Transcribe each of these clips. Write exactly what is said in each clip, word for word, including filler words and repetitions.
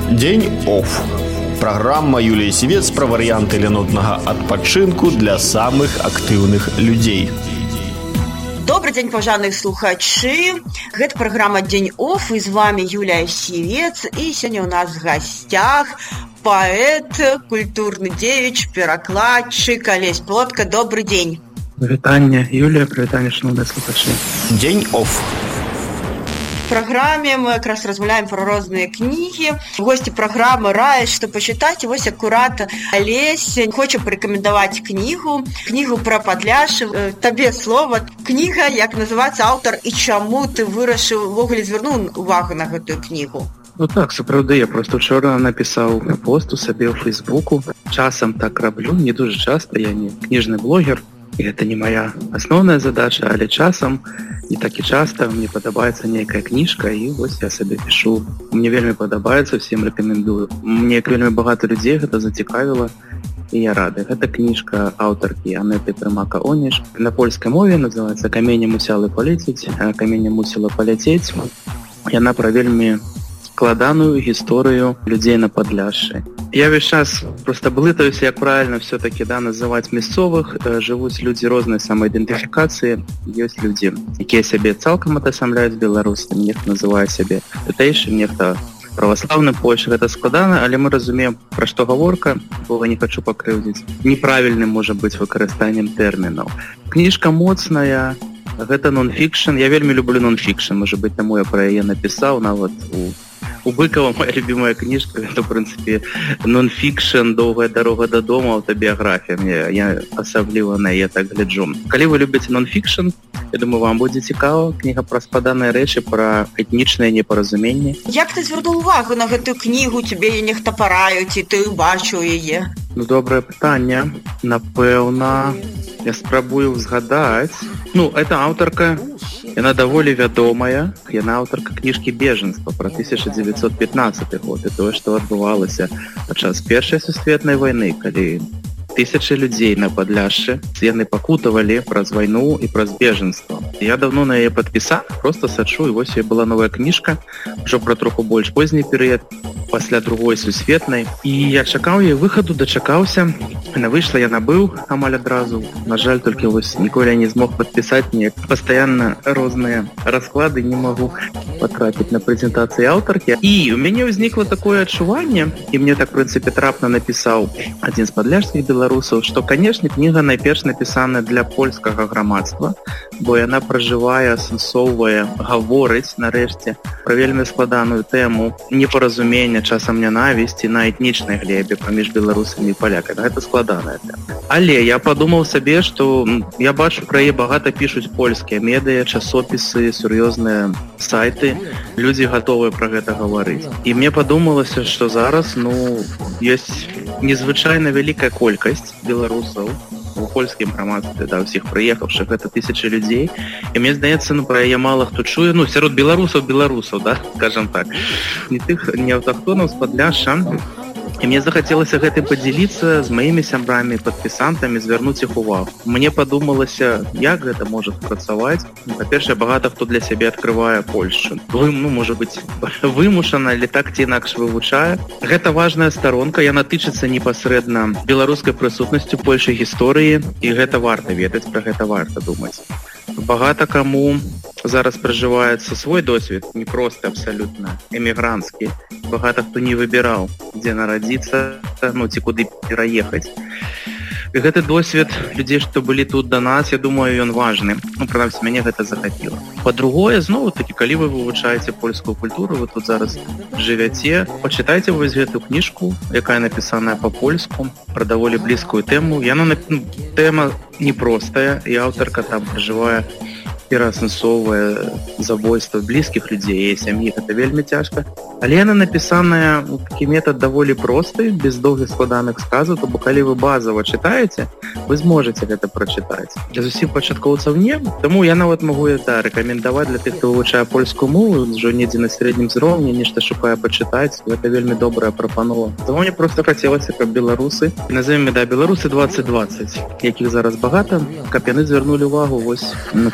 Дзень оф. Праграма Юліі Сівец пра варыянты ленотнага адпачынку для самых актыўных людзей. Добрый день, паважаныя слухачы. Гэта праграма Дзень оф, і з вами Юлія Сівец. І сёння у нас в гасцях паэт, культурны дзеяч, перакладчык Алесь Плотка. Добрый день. Вітанне, Юлія, прывітанне, шановныя слухачы. Дзень оф. В программе мы как раз размаўляем про розныя кнігі. Гости программы раяць, што пачытаць. І вось акурат Алесь хоча парэкамендаваць кнігу. Кнігу пра Падляшша. Табе слова. Кніга, як называецца, аўтар і чаму ты вырашыў, увогуле звярнуў увагу на гэтую кнігу? Ну так, сапраўды, я просто вчора напісаў пост у сабе ў Фейсбуку. Часам так раблю, не дуже часта, я не кніжны блогер. І гэта не моя асноўная задача, але часам не так і часта мне падабаецца нейкая кніжка, і вось я сабе пішу. Мне вельмі падабаецца, всем рэкамендую. Мне вельмі багата людзей гэта зацікавіла, і я рады. Гэта кніжка аўтаркі Анеты Прымака-Оніш. На польскай мове называецца «Каменне мусіла паляцець», «Каменне мусіла паляцець». Яна пра вельмі складаную гісторыю людзей на Падляшшы. Я весь час просто блытаюсь, як правильно все-таки да, называть мясцовых. Жывуць людзі рознай самаідэнтыфікацыі. Ёсць людзі, якія сябе цалкам атасамляюць беларусамі, нехта называе сябе тутэйшым, нехта праваслаўным Польшчы. Гэта складана, але мы разумеем, пра што гаворка, бо не хочу пакрыўдзіць. Неправільным можа быць выкарыстаннем тэрмінаў. Кніжка моцная, гэта нон-фікшн. Я вельмі люблю нон-фікшн, можа быць, таму я пра яе напісаў нават у У Быкова моя любимая книжка, это, в принципе, нон-фикшн, «Долгая дорога до дома», автобиография. Мне, я особливо на ее так гляджу. Коли вы любите нон-фикшн, я думаю, вам буде цікаво. Книга про спаданные речи, про этничное непоразумение. Як ти звернув увагу на эту книгу? Тебе її ніхто порають, і ти бачив її? Ну, добре питання. Напевно, я спробую згадати. Ну, эта авторка, яна даволі вядомая. Яна аўтарка кніжкі «Беженства» пра тысяча дзевяцьсот пятнаццаты год і тое, што адбывалася падчас Першай сусветнай вайны, калі тысячы людзей на Падляшшы яны пакутавалі праз вайну і праз беженства. Я давно на яе падпісаў, просто сачу, і вось яе была новая кніжка, ўжо пра троху больш позні перыяд, пасля другой сусветнай. І я чакаў яе выхаду, дачакаўся. Яна выйшла, я набыў амаль адразу. На жаль, толькі вось ніколі не змог падпісаць, мне пастаянна розныя расклады, не магу патрапіць на прэзентацыі аўтаркі. І у мяне ўзнікла такое адчуванне, і мне так, в прынцыпе, трапна напісаў адзін з падляшскіх беларусаў, што, канешне, кніга найперш напісана для польскага грамадства, бо яна пражывае, асэнсоўвае, гаворыць, нарэшце, пра вельмі складаную тэму непаразумення, часам нянавісці на этнічнай глебе паміж беларусамі і палякамі. Гэта складаная тэма. Але я падумаў сабе, што я бачу, пра яе багата пішуць польскія медыа, часопісы, сур'ёзныя сайты. Людзі гатовыя пра гэта гаварыць. І мне падумалася, што зараз, ну, ёсць незвычайна вялікая колькасць беларусаў у польскім грамадстве, да, усіх прыехаўшых, гэта тысячы людзей. І мне здаецца, ну, пра яе мала хто чуе, ну, сярод беларусаў, беларусаў, да, скажам так. Не тых, не аўтахтонаў з Падляшша. І мне захацелася гэтым падзяліцца з маімі сябрамі, падпісантамі, звярнуць іх увагу. Мне падумалася, як гэта можа спрацаваць. Па-першае, багата хто для сябе адкрывае Польшчу. Вы, ну, можа быць, вымушана, але так ці інакш вывучае. Гэта важная старонка, яна тычыцца непасрэдна беларускай прысутнасцю Польшай гісторыі, і гэта варта ведаць, пра гэта варта думаць. Багата каму зараз пражываецца свой досвед, не проста абсалютна эмігранцкі. Багата хто не выбіраў, дзе нарадзіцца, ну, ці куды пераехаць. І гэты досвед людзей, што былі тут да нас, я думаю, ён важны. Ну, прынамсі, мяне гэта захапіла. Па-другое, зноў-такі, калі вы вывучаеце польскую культуру, вы тут зараз жывяце, пачытайце вось гэту кніжку, якая напісаная па-польску, пра даволі блізкую тэму. Яна, ну, тэма непростая, і аўтарка там пражывае, пераасэнсоўвае забойства блізкіх людзей і сям'і. Гэта вельмі цяжка. Але яна напісаная у такі метад даволі просты, без доўгіх складаных сказаў, то бо калі вы базава чытаеце, вы зможаце гэта прачытаць. Для зусім пачаткоўцаў не, таму я нават магу да, рэкамендаваць для тых, хто вывучае польскую мову, ўжо недзе на сярэднім узроўні, нешта шукае пачытаць. Гэта вельмі добрая прапанова. Таму мне проста хацелася, каб беларусы, назовем, да, беларусы двадцать двадцать, якіх зараз багата, каб яны звярнулі увагу вось на такую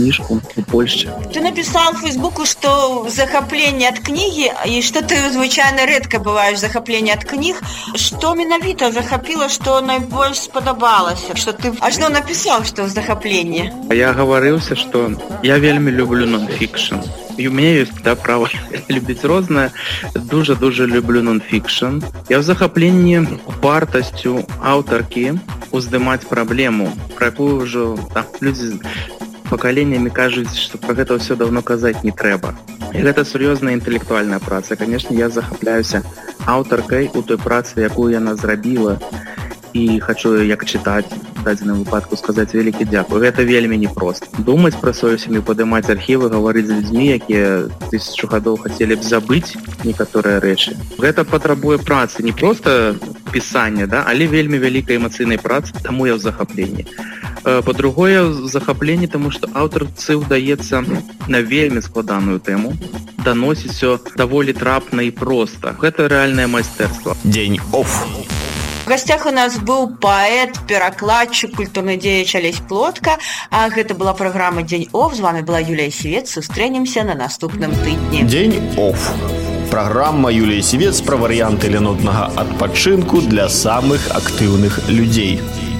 книжку у Польшчы. Ты написал в Фейсбуку, что захопление от книги, и что ты звычайно редко бываешь захопление от книг. Что менавіта захапіла, что найбольш спадабалася? Что ты аж ну написал, что захопление? Я гаварыўся, что я вельмі люблю нон-фікшн. І у меня есть, да, право любіць рознае. Дуже-дуже люблю нон-фікшн. Я в захапленні вартасцю аўтаркі уздымаць праблему, про якую ўжо да, людзі пакаленнямі кажуць, што пра гэта ўсё даўно казаць не трэба. І гэта сур'ёзная інтэлектуальная праца. Конечно, я захапляюся аўтаркай у той працы, якую яна зрабіла, і хочу, як чытаць, в дадзеным выпадку сказаць вялікі дзякуй. Гэта вельмі непрост. Думаць пра сваю сям'ю, падымаць архівы, гаварыць з людзьмі, якія тысячу гадоў хацелі б забыць некаторыя рэчы. Гэта патрабуе працы, не проста пісання, да, але вельмі вялікай эмацыйнай працы, таму я ў захапленні. Па-другое, в захапленні, таму што аўтарцы ўдаецца на вельмі складаную тэму даносіць усё даволі трапна і проста. Гэта рэальнае майстэрства. Дзень оф. В гостях у нас быў паэт, перакладчык, культурны дзеяч Алесь Плотка. А гэта была праграма Дзень оф. З вами была Юлія Сівец. Сустрэнемся на наступным тыдні. Дзень оф. Праграма Юлії Сівец пра варыянты ленотнага адпачынку для самых актыўных людзей.